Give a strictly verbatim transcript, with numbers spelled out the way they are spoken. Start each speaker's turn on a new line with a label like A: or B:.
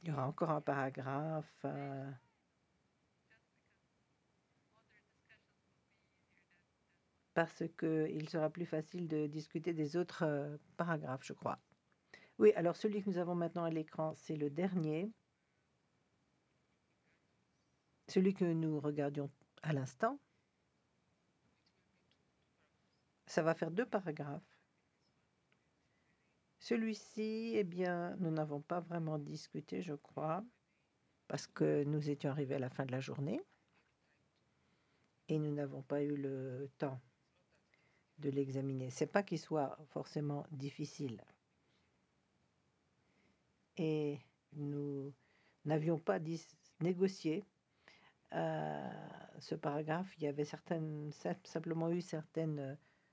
A: Il y aura encore un paragraphe. euh, parce qu'il sera plus facile de discuter des autres euh, paragraphes, je crois. Oui, alors celui que nous avons maintenant à l'écran, c'est le dernier. Celui que nous regardions à l'instant. Ça va faire deux paragraphes. Celui-ci, eh bien, nous n'avons pas vraiment discuté, je crois, parce que nous étions arrivés à la fin de la journée et nous n'avons pas eu le temps de l'examiner. C'est pas qu'il soit forcément difficile. Et nous n'avions pas dis- négocié euh, ce paragraphe. Il y avait certaines, simplement eu certaines